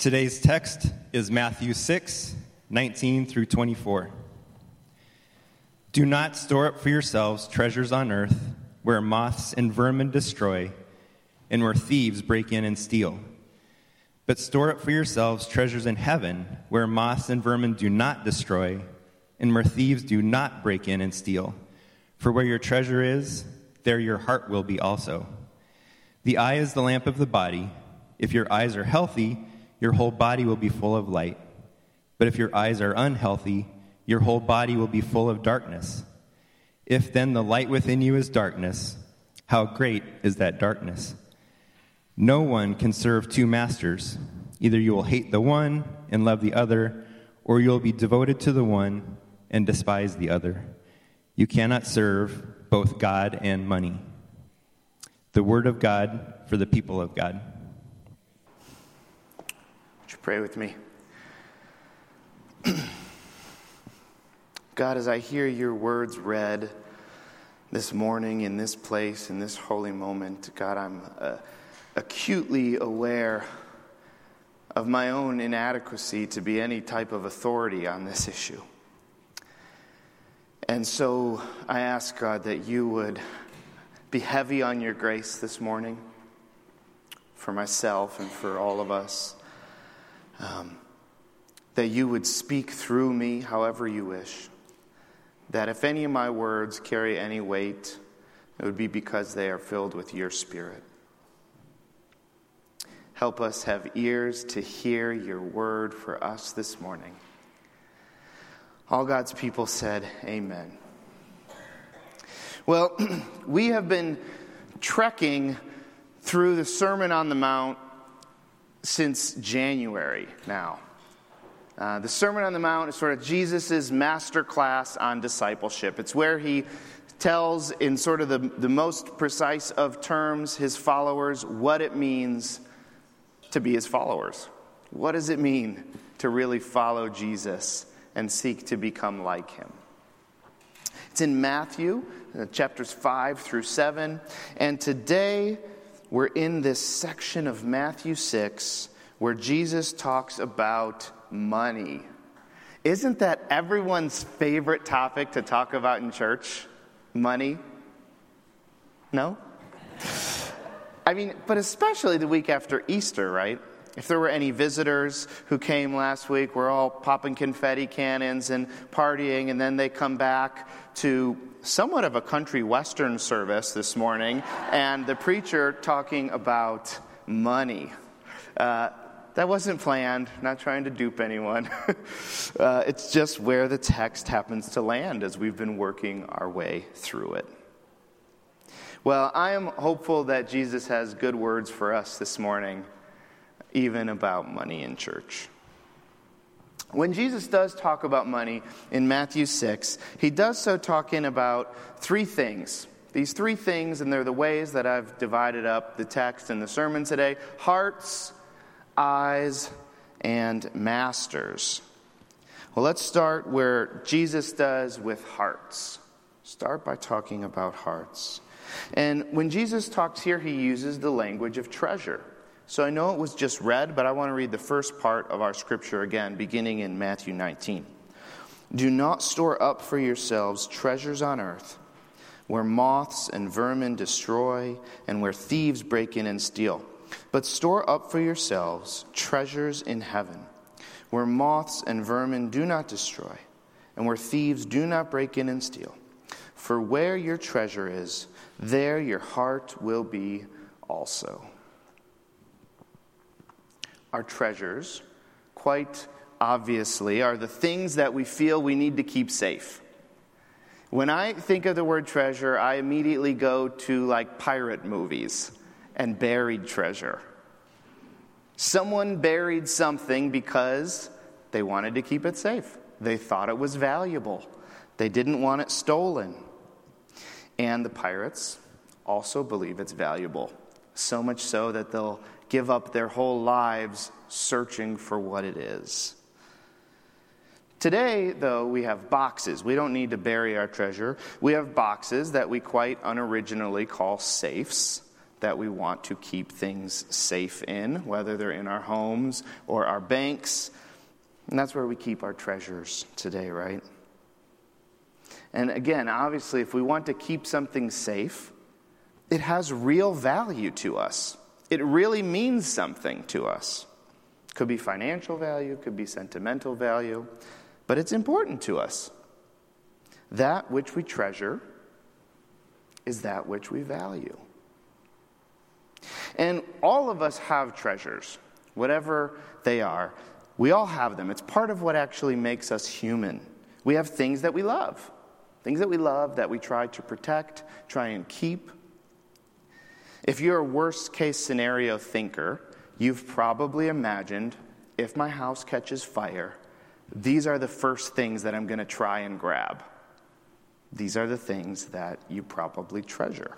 Today's text is Matthew 6:19 through 24. Do not store up for yourselves treasures on earth, where moths and vermin destroy, and where thieves break in and steal. But store up for yourselves treasures in heaven, where moths and vermin do not destroy, and where thieves do not break in and steal. For where your treasure is, there your heart will be also. The eye is the lamp of the body. If your eyes are healthy, your whole body will be full of light. But if your eyes are unhealthy, your whole body will be full of darkness. If then the light within you is darkness, how great is that darkness? No one can serve two masters. Either you will hate the one and love the other, or you will be devoted to the one and despise the other. You cannot serve both God and money. The word of God for the people of God. Would you pray with me? God, as I hear your words read this morning in this place, in this holy moment, God, I'm acutely aware of my own inadequacy to be any type of authority on this issue. And so I ask, God, that you would be heavy on your grace this morning for myself and for all of us. That you would speak through me however you wish. That if any of my words carry any weight, it would be because they are filled with your Spirit. Help us have ears to hear your word for us this morning. All God's people said, amen. Well, we have been trekking through the Sermon on the Mount since January now. The Sermon on the Mount is sort of Jesus' master class on discipleship. It's where he tells in sort of the most precise of terms his followers what it means to be his followers. What does it mean to really follow Jesus and seek to become like him? It's in Matthew, chapters 5 through 7. And today we're in this section of Matthew 6 where Jesus talks about money. Isn't that everyone's favorite topic to talk about in church? Money? No? I mean, but especially the week after Easter, right? If there were any visitors who came last week, we're all popping confetti cannons and partying, and then they come back to somewhat of a country western service this morning, and the preacher talking about money. That wasn't planned, not trying to dupe anyone. It's just where the text happens to land as we've been working our way through it. Well, I am hopeful that Jesus has good words for us this morning, even about money in church. When Jesus does talk about money in Matthew 6, he does so talking about three things. These three things, and they're the ways that I've divided up the text and the sermon today: hearts, eyes, and masters. Well, let's start where Jesus does with hearts. Start by talking about hearts. And when Jesus talks here, he uses the language of treasure. So I know it was just read, but I want to read the first part of our scripture again, beginning in Matthew 19. Do not store up for yourselves treasures on earth, where moths and vermin destroy, and where thieves break in and steal. But store up for yourselves treasures in heaven, where moths and vermin do not destroy, and where thieves do not break in and steal. For where your treasure is, there your heart will be also. Our treasures, quite obviously, are the things that we feel we need to keep safe. When I think of the word treasure, I immediately go to like pirate movies and buried treasure. Someone buried something because they wanted to keep it safe. They thought it was valuable. They didn't want it stolen. And the pirates also believe it's valuable, so much so that they'll give up their whole lives searching for what it is. Today, though, we have boxes. We don't need to bury our treasure. We have boxes that we quite unoriginally call safes. that we want to keep things safe in, whether they're in our homes or our banks. And that's where we keep our treasures today, right? And again, obviously, if we want to keep something safe, it has real value to us. It really means something to us. Could be financial value, could be sentimental value, but it's important to us. That which we treasure is that which we value. And all of us have treasures, whatever they are. We all have them. It's part of what actually makes us human. We have things that we love that we try to protect, try and keep. If you're a worst-case scenario thinker, you've probably imagined, if my house catches fire, these are the first things that I'm going to try and grab. These are the things that you probably treasure.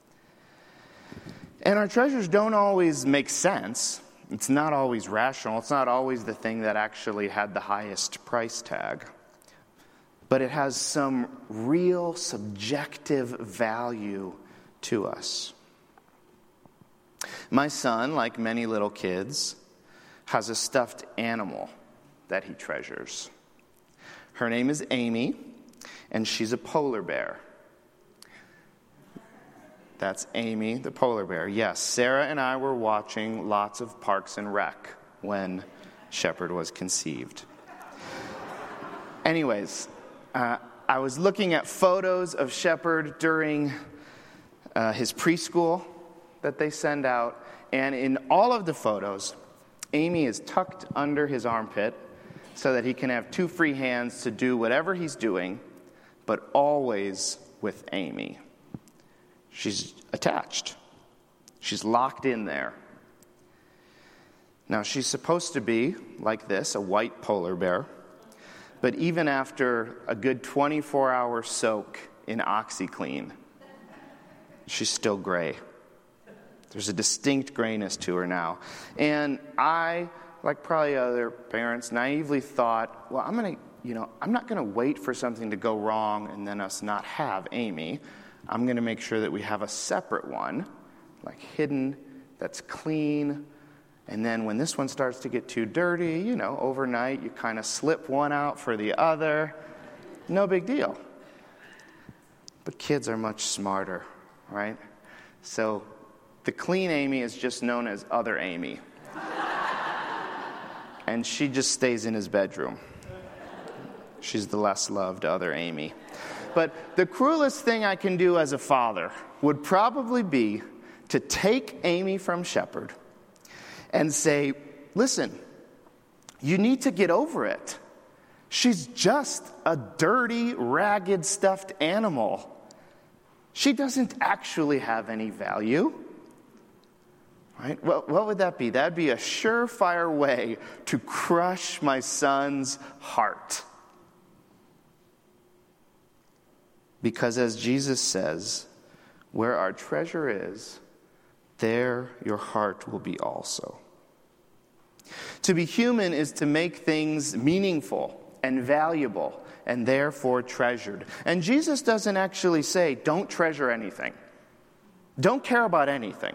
And our treasures don't always make sense. It's not always rational. It's not always the thing that actually had the highest price tag. But it has some real subjective value to us. My son, like many little kids, has a stuffed animal that he treasures. Her name is Amy, and she's a polar bear. That's Amy, the polar bear. Yes, Sarah and I were watching lots of Parks and Rec when Shepherd was conceived. Anyways, I was looking at photos of Shepherd during his preschool that they send out, and in all of the photos, Amy is tucked under his armpit so that he can have two free hands to do whatever he's doing, but always with Amy. She's attached. She's locked in there. Now, she's supposed to be like this, a white polar bear, but even after a good 24-hour soak in OxyClean, she's still gray. There's a distinct grayness to her now. And I, like probably other parents, naively thought, well, I'm not going to wait for something to go wrong and then us not have Amy. I'm going to make sure that we have a separate one, like hidden, that's clean. And then when this one starts to get too dirty, overnight, you kind of slip one out for the other. No big deal. But kids are much smarter, right? So the clean Amy is just known as other Amy. And she just stays in his bedroom. She's the less loved other Amy. But the cruelest thing I can do as a father would probably be to take Amy from Shepherd and say, listen, you need to get over it. She's just a dirty, ragged, stuffed animal. She doesn't actually have any value. Right? Well, what would that be? That'd be a surefire way to crush my son's heart. Because as Jesus says, where our treasure is, there your heart will be also. To be human is to make things meaningful and valuable and therefore treasured. And Jesus doesn't actually say, don't treasure anything. Don't care about anything.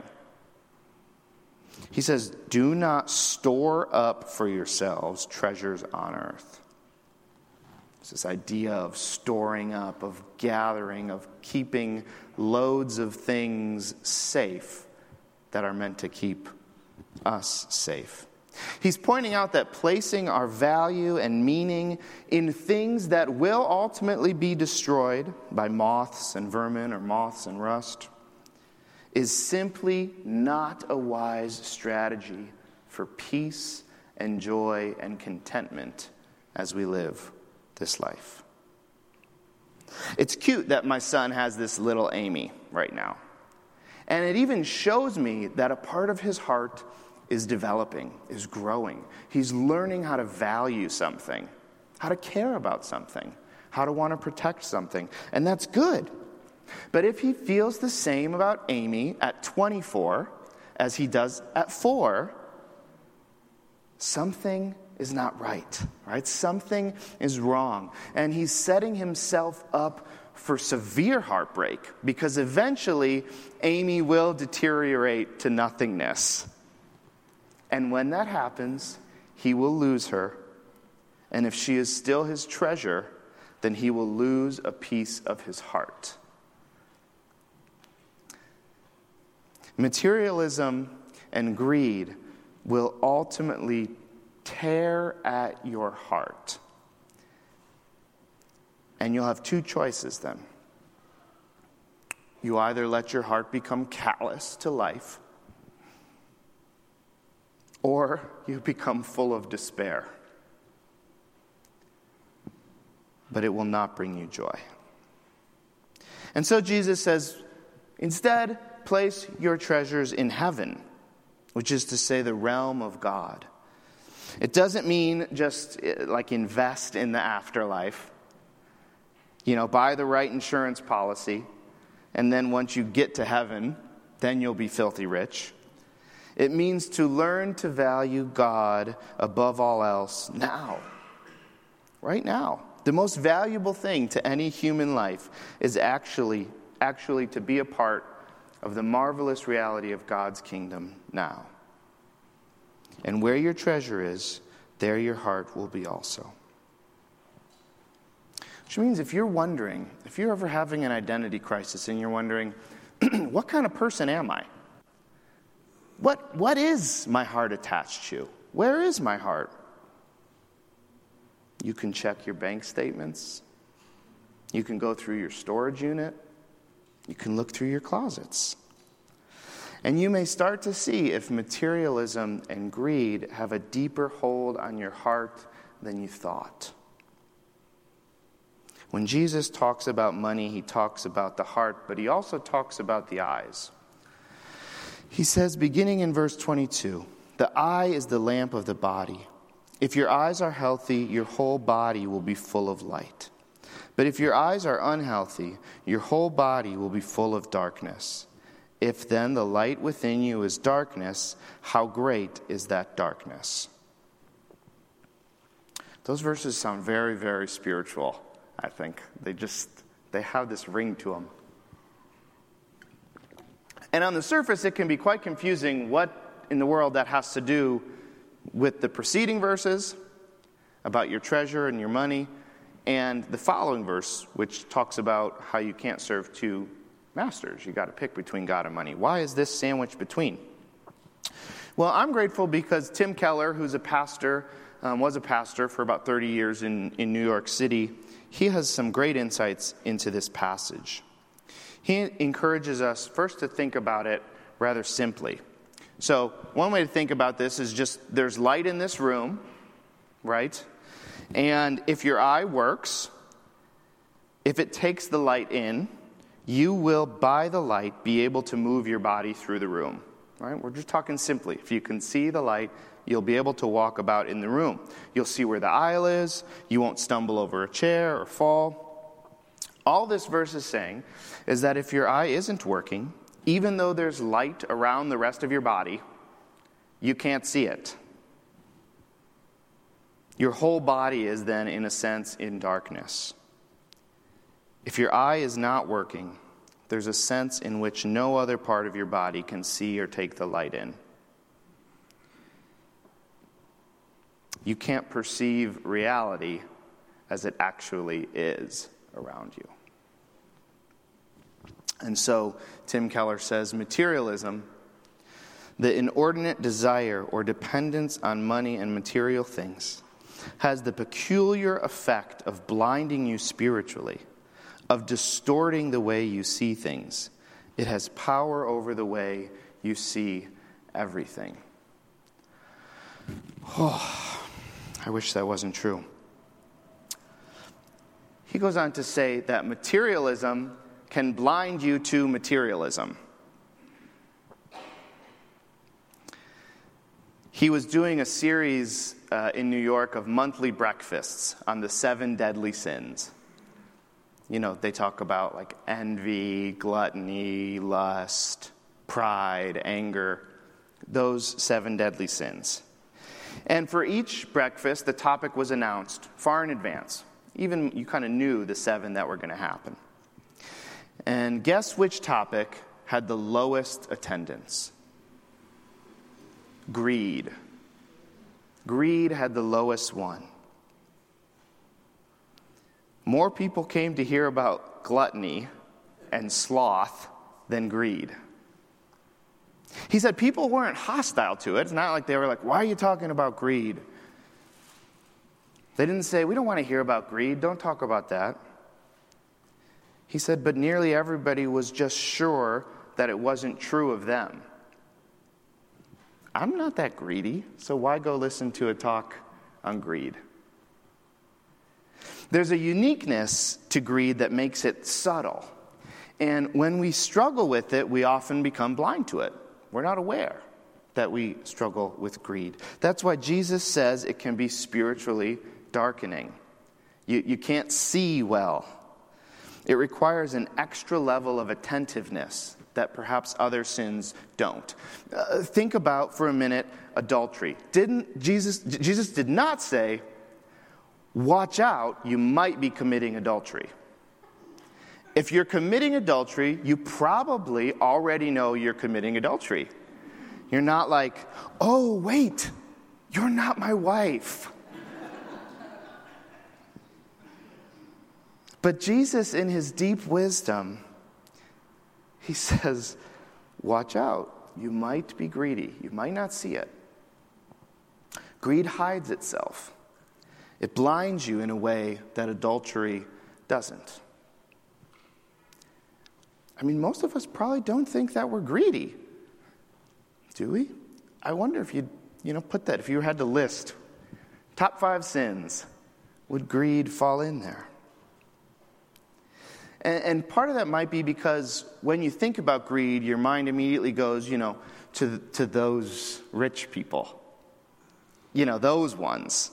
He says, do not store up for yourselves treasures on earth. It's this idea of storing up, of gathering, of keeping loads of things safe that are meant to keep us safe. He's pointing out that placing our value and meaning in things that will ultimately be destroyed by moths and vermin or moths and rust is simply not a wise strategy for peace and joy and contentment as we live this life. It's cute that my son has this little Amy right now. And it even shows me that a part of his heart is developing, is growing. He's learning how to value something, how to care about something, how to want to protect something. And that's good. But if he feels the same about Amy at 24 as he does at 4, something is not right? Something is wrong. And he's setting himself up for severe heartbreak, because eventually Amy will deteriorate to nothingness. And when that happens, he will lose her. And if she is still his treasure, then he will lose a piece of his heart. Materialism and greed will ultimately tear at your heart. And you'll have two choices then. You either let your heart become callous to life, or you become full of despair. But it will not bring you joy. And so Jesus says, instead, place your treasures in heaven, which is to say the realm of God. It doesn't mean just like invest in the afterlife. Buy the right insurance policy, and then once you get to heaven, then you'll be filthy rich. It means to learn to value God above all else now. Right now. The most valuable thing to any human life is actually to be a part of the marvelous reality of God's kingdom now. And where your treasure is, there your heart will be also. Which means if you're ever having an identity crisis and you're wondering, what kind of person am I? What is my heart attached to? Where is my heart? You can check your bank statements. You can go through your storage unit. You can look through your closets. And you may start to see if materialism and greed have a deeper hold on your heart than you thought. When Jesus talks about money, he talks about the heart, but he also talks about the eyes. He says, beginning in verse 22, the eye is the lamp of the body. If your eyes are healthy, your whole body will be full of light. But if your eyes are unhealthy, your whole body will be full of darkness. If then the light within you is darkness, how great is that darkness? Those verses sound very, very spiritual, I think. They have this ring to them. And on the surface, it can be quite confusing what in the world that has to do with the preceding verses about your treasure and your money, and the following verse, which talks about how you can't serve two masters. You got to pick between God and money. Why is this sandwiched between? Well, I'm grateful because Tim Keller, who's a pastor, was a pastor for about 30 years in New York City, he has some great insights into this passage. He encourages us first to think about it rather simply. So one way to think about this is just there's light in this room, right? And if your eye works, if it takes the light in, you will, by the light, be able to move your body through the room. Right? We're just talking simply. If you can see the light, you'll be able to walk about in the room. You'll see where the aisle is. You won't stumble over a chair or fall. All this verse is saying is that if your eye isn't working, even though there's light around the rest of your body, you can't see it. Your whole body is then, in a sense, in darkness. If your eye is not working, there's a sense in which no other part of your body can see or take the light in. You can't perceive reality as it actually is around you. And so, Tim Keller says, materialism, the inordinate desire or dependence on money and material things, has the peculiar effect of blinding you spiritually, of distorting the way you see things. It has power over the way you see everything. Oh, I wish that wasn't true. He goes on to say that materialism can blind you to materialism. He was doing a series in New York of monthly breakfasts on the 7 deadly sins. You know, they talk about like envy, gluttony, lust, pride, anger, those 7 deadly sins. And for each breakfast, the topic was announced far in advance. Even you kind of knew the 7 that were going to happen. And guess which topic had the lowest attendance? Greed. Greed had the lowest one. More people came to hear about gluttony and sloth than greed. He said people weren't hostile to it. It's not like they were like, why are you talking about greed? They didn't say, we don't want to hear about greed. Don't talk about that. He said, but nearly everybody was just sure that it wasn't true of them. I'm not that greedy, so why go listen to a talk on greed? There's a uniqueness to greed that makes it subtle. And when we struggle with it, we often become blind to it. We're not aware that we struggle with greed. That's why Jesus says it can be spiritually darkening. You can't see well. It requires an extra level of attentiveness that perhaps other sins don't. Think about, for a minute, adultery. Jesus did not say, watch out, you might be committing adultery. If you're committing adultery, you probably already know you're committing adultery. You're not like, oh, wait, you're not my wife. But Jesus, in his deep wisdom, he says, watch out. You might be greedy. You might not see it. Greed hides itself. It blinds you in a way that adultery doesn't. I mean, most of us probably don't think that we're greedy. Do we? I wonder if you'd, put that, if you had to list top 5 sins, would greed fall in there? And part of that might be because when you think about greed, your mind immediately goes, to those rich people. Those ones.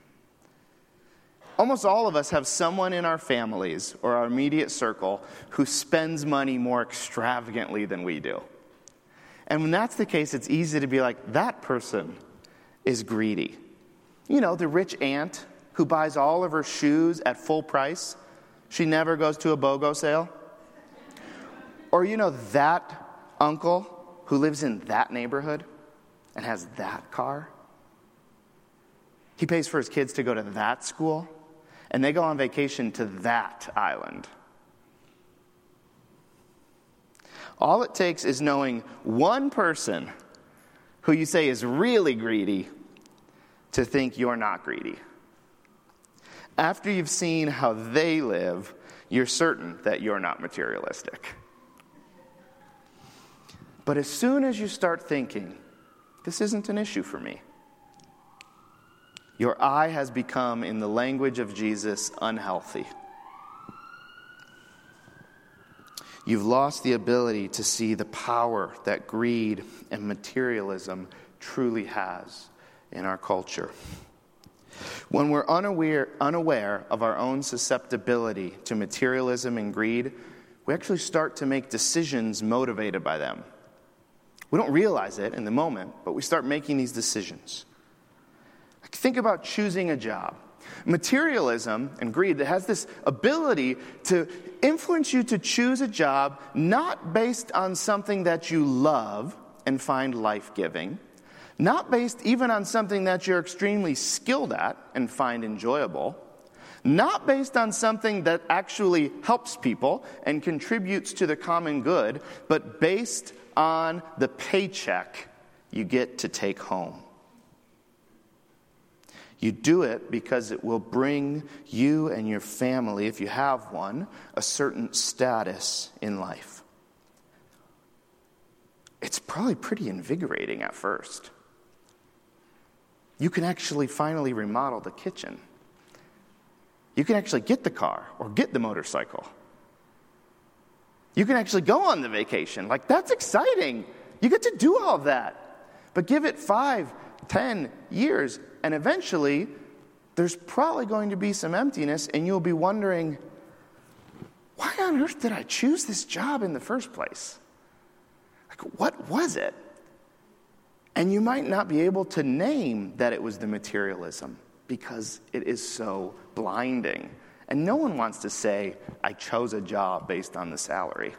Almost all of us have someone in our families or our immediate circle who spends money more extravagantly than we do. And when that's the case, it's easy to be like, that person is greedy. The rich aunt who buys all of her shoes at full price. She never goes to a BOGO sale. Or that uncle who lives in that neighborhood and has that car. He pays for his kids to go to that school, and they go on vacation to that island. All it takes is knowing one person who you say is really greedy to think you're not greedy. After you've seen how they live, you're certain that you're not materialistic. But as soon as you start thinking, this isn't an issue for me, your eye has become, in the language of Jesus, unhealthy. You've lost the ability to see the power that greed and materialism truly has in our culture. When we're unaware of our own susceptibility to materialism and greed, we actually start to make decisions motivated by them. We don't realize it in the moment, but we start making these decisions. Think about choosing a job. Materialism and greed that has this ability to influence you to choose a job not based on something that you love and find life-giving, not based even on something that you're extremely skilled at and find enjoyable, not based on something that actually helps people and contributes to the common good, but based on the paycheck you get to take home. You do it because it will bring you and your family, if you have one, a certain status in life. It's probably pretty invigorating at first. You can actually finally remodel the kitchen. You can actually get the car or get the motorcycle. You can actually go on the vacation. That's exciting. You get to do all of that. But give it 5, 10 years, and eventually there's probably going to be some emptiness, and you'll be wondering, why on earth did I choose this job in the first place? What was it? And you might not be able to name that it was the materialism because it is so blinding And no one wants to say, I chose a job based on the salary.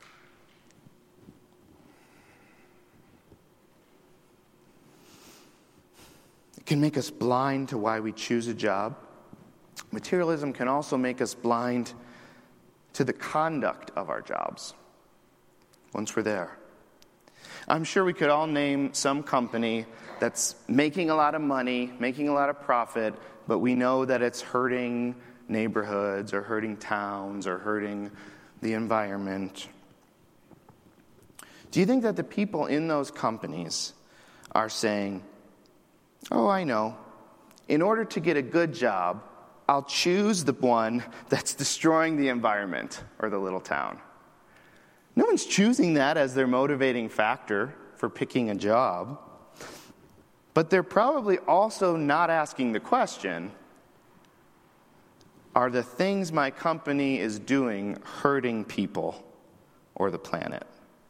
It can make us blind to why we choose a job. Materialism can also make us blind to the conduct of our jobs once we're there. I'm sure we could all name some company that's making a lot of money, making a lot of profit, but we know that it's hurting neighborhoods or hurting towns or hurting the environment. Do you think that the people in those companies are saying, oh, I know, in order to get a good job, I'll choose the one that's destroying the environment or the little town? No one's choosing that as their motivating factor for picking a job. But they're probably also not asking the question, are the things my company is doing hurting people or the planet?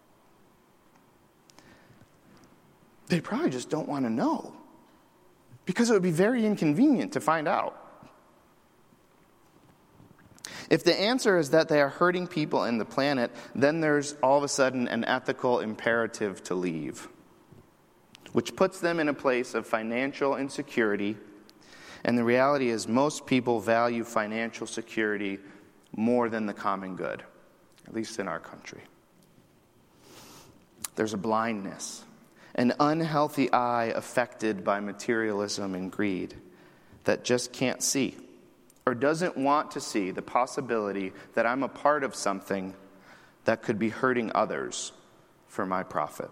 They probably just don't want to know, because it would be very inconvenient to find out. If the answer is that they are hurting people and the planet, then there's all of a sudden an ethical imperative to leave, which puts them in a place of financial insecurity. And the reality is most people value financial security more than the common good, at least in our country. There's a blindness, an unhealthy eye affected by materialism and greed that just can't see or doesn't want to see the possibility that I'm a part of something that could be hurting others for my profit.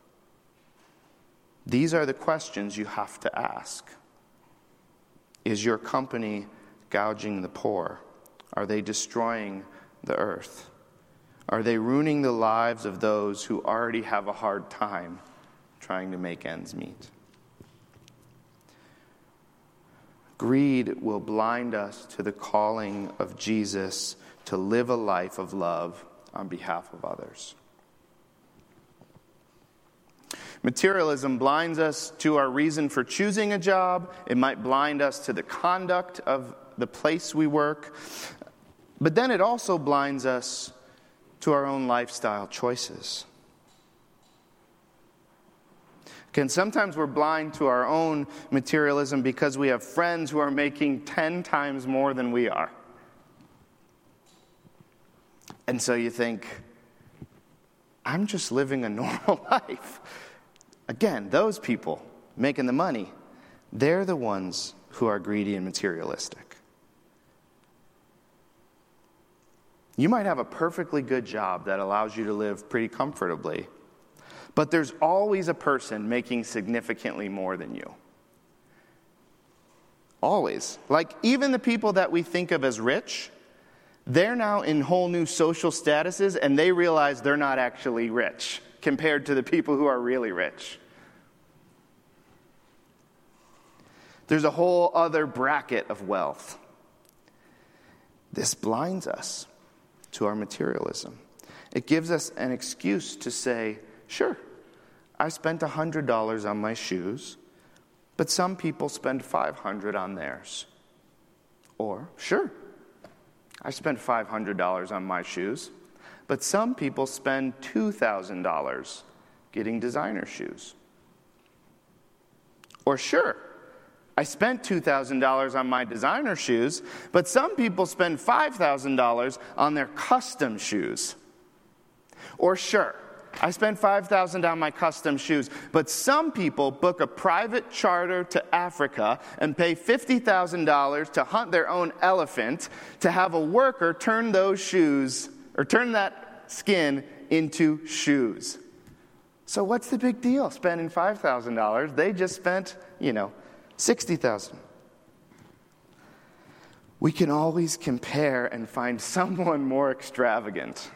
These are the questions you have to ask. Is your company gouging the poor? Are they destroying the earth? Are they ruining the lives of those who already have a hard time trying to make ends meet? Greed will blind us to the calling of Jesus to live a life of love on behalf of others. Materialism blinds us to our reason for choosing a job. It might blind us to the conduct of the place we work. But then it also blinds us to our own lifestyle choices. And sometimes we're blind to our own materialism because we have friends who are making 10 times more than we are. And so you think, I'm just living a normal life. Again, those people making the money, they're the ones who are greedy and materialistic. You might have a perfectly good job that allows you to live pretty comfortably, but there's always a person making significantly more than you. Always. Like, even the people that we think of as rich, they're now in whole new social statuses, and they realize they're not actually rich compared to the people who are really rich. There's a whole other bracket of wealth. This blinds us to our materialism. It gives us an excuse to say, sure, I spent $100 on my shoes, but some people spend $500 on theirs. Or, sure, I spent $500 on my shoes, but some people spend $2,000 getting designer shoes. Or, sure, I spent $2,000 on my designer shoes, but some people spend $5,000 on their custom shoes. Or, sure, I spent $5,000 on my custom shoes, but some people book a private charter to Africa and pay $50,000 to hunt their own elephant to have a worker turn those shoes, or turn that skin into shoes. So what's the big deal spending $5,000? They just spent, $60,000. We can always compare and find someone more extravagant.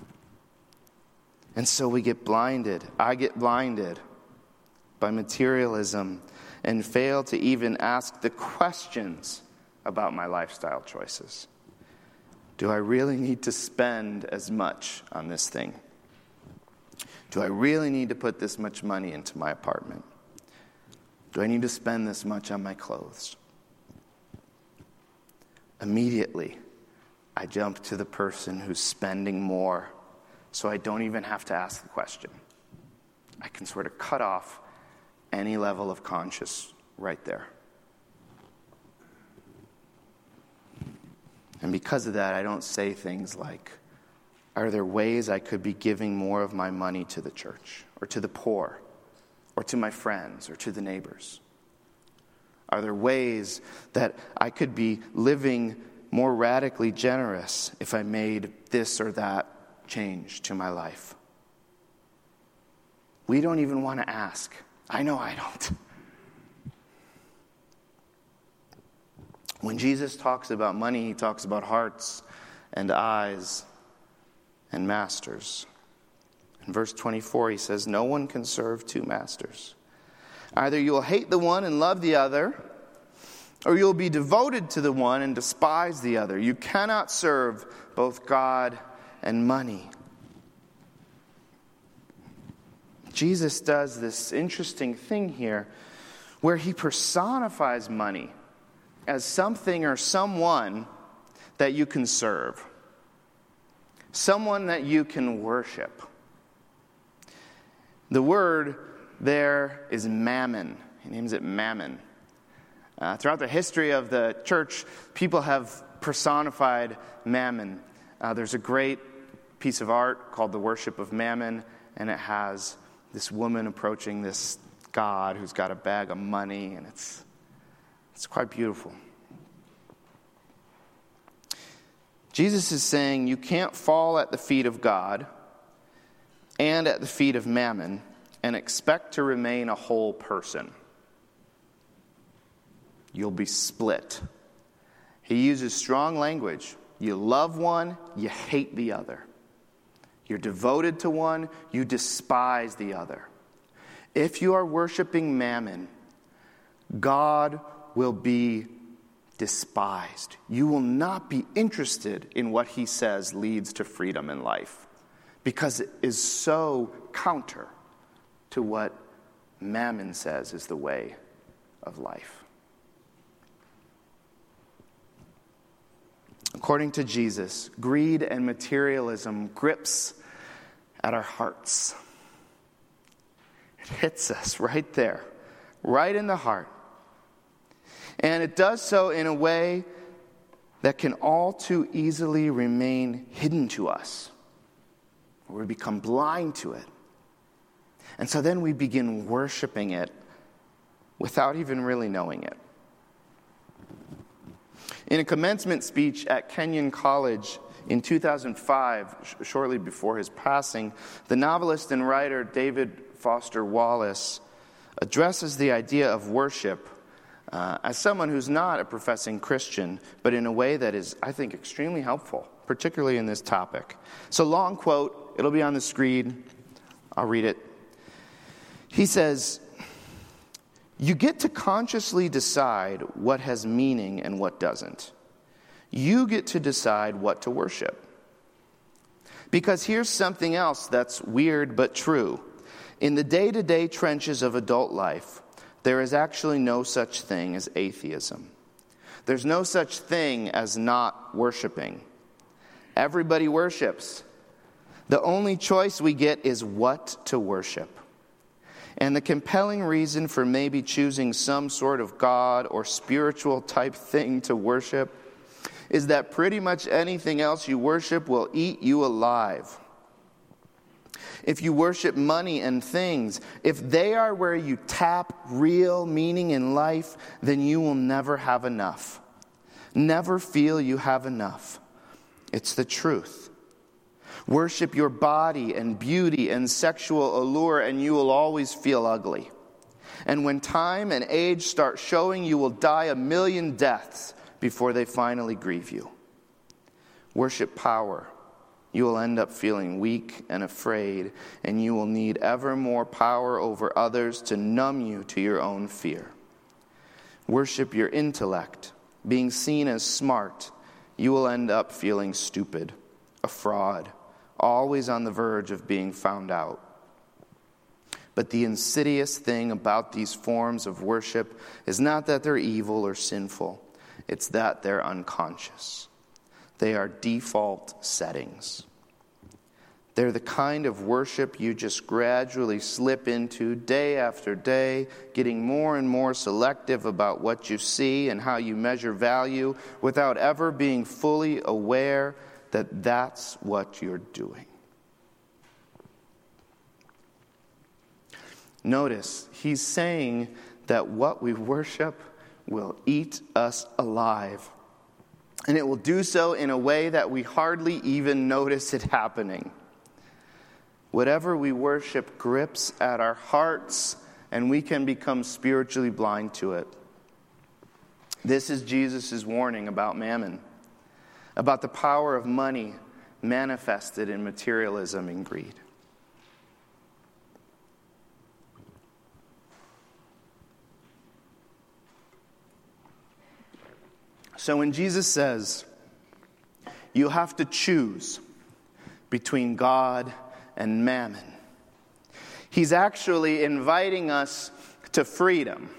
And so we get blinded. I get blinded by materialism and fail to even ask the questions about my lifestyle choices. Do I really need to spend as much on this thing? Do I really need to put this much money into my apartment? Do I need to spend this much on my clothes? Immediately, I jump to the person who's spending more, so I don't even have to ask the question. I can sort of cut off any level of conscience right there. And because of that, I don't say things like, are there ways I could be giving more of my money to the church, or to the poor, or to my friends, or to the neighbors? Are there ways that I could be living more radically generous if I made this or that change to my life? We don't even want to ask. I know I don't. When Jesus talks about money, he talks about hearts and eyes and masters. In verse 24, he says, no one can serve two masters. Either you will hate the one and love the other, or you will be devoted to the one and despise the other. You cannot serve both God and money. Jesus does this interesting thing here where he personifies money as something or someone that you can serve, someone that you can worship. The word there is mammon. He names it mammon. Throughout the history of the church, people have personified mammon. There's a great piece of art called The Worship of Mammon, and it has this woman approaching this god who's got a bag of money, and it's quite beautiful. Jesus is saying you can't fall at the feet of God and at the feet of mammon and expect to remain a whole person. You'll be split. He uses strong language. You love one, you hate the other. You're devoted to one, you despise the other. If you are worshiping mammon, God will be despised. You will not be interested in what he says leads to freedom in life, because it is so counter to what mammon says is the way of life. According to Jesus, greed and materialism grips at our hearts. It hits us right there, right in the heart. And it does so in a way that can all too easily remain hidden to us, or we become blind to it. And so then we begin worshiping it without even really knowing it. In a commencement speech at Kenyon College in 2005, shortly before his passing, the novelist and writer David Foster Wallace addresses the idea of worship as someone who's not a professing Christian, but in a way that is, I think, extremely helpful, particularly in this topic. So, long quote, it'll be on the screen. I'll read it. He says, you get to consciously decide what has meaning and what doesn't. You get to decide what to worship. Because here's something else that's weird but true. In the day-to-day trenches of adult life, there is actually no such thing as atheism. There's no such thing as not worshiping. Everybody worships. The only choice we get is what to worship. And the compelling reason for maybe choosing some sort of God or spiritual type thing to worship is that pretty much anything else you worship will eat you alive. If you worship money and things, if they are where you tap real meaning in life, then you will never have enough. Never feel you have enough. It's the truth. Worship your body and beauty and sexual allure, and you will always feel ugly. And when time and age start showing, you will die 1,000,000 deaths before they finally grieve you. Worship power. You will end up feeling weak and afraid, and you will need ever more power over others to numb you to your own fear. Worship your intellect. Being seen as smart, you will end up feeling stupid, a fraud, always on the verge of being found out. But the insidious thing about these forms of worship is not that they're evil or sinful. It's that they're unconscious. They are default settings. They're the kind of worship you just gradually slip into day after day, getting more and more selective about what you see and how you measure value without ever being fully aware that that's what you're doing. Notice, he's saying that what we worship will eat us alive. And it will do so in a way that we hardly even notice it happening. Whatever we worship grips at our hearts, and we can become spiritually blind to it. This is Jesus' warning about mammon, about the power of money manifested in materialism and greed. So when Jesus says, you have to choose between God and mammon, he's actually inviting us to freedom.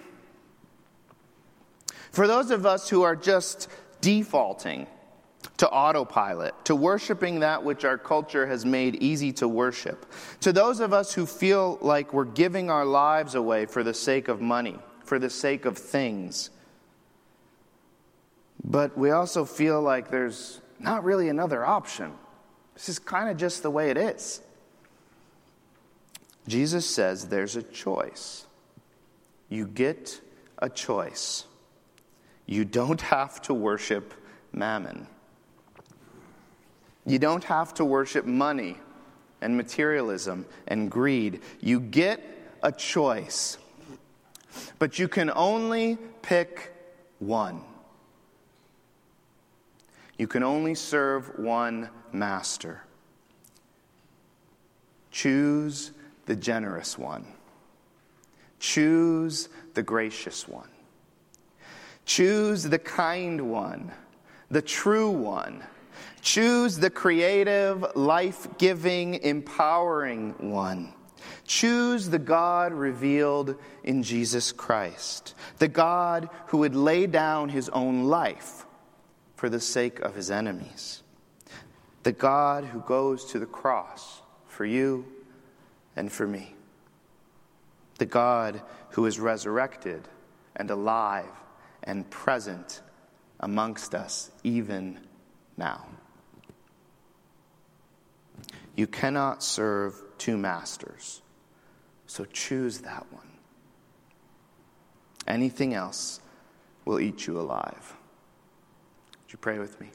For those of us who are just defaulting to autopilot, to worshiping that which our culture has made easy to worship, to those of us who feel like we're giving our lives away for the sake of money, for the sake of things, but we also feel like there's not really another option. This is kind of just the way it is. Jesus says there's a choice. You get a choice. You don't have to worship mammon. You don't have to worship money and materialism and greed. You get a choice. But you can only pick one. You can only serve one master. Choose the generous one. Choose the gracious one. Choose the kind one, the true one. Choose the creative, life-giving, empowering one. Choose the God revealed in Jesus Christ, the God who would lay down his own life for the sake of his enemies, the God who goes to the cross for you and for me. The God who is resurrected and alive and present amongst us even now. You cannot serve two masters, so choose that one. Anything else will eat you alive. Would you pray with me?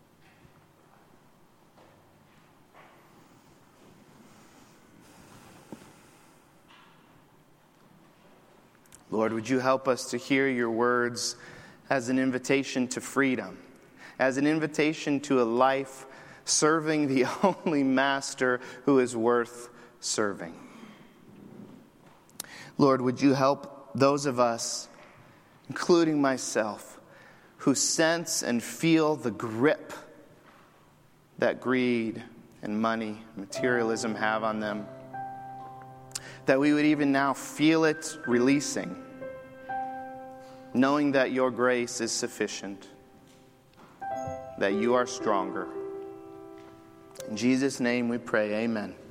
Lord, would you help us to hear your words as an invitation to freedom, as an invitation to a life serving the only master who is worth serving. Lord, would you help those of us, including myself, who sense and feel the grip that greed and money, materialism have on them, that we would even now feel it releasing, knowing that your grace is sufficient, that you are stronger. In Jesus' name we pray, amen.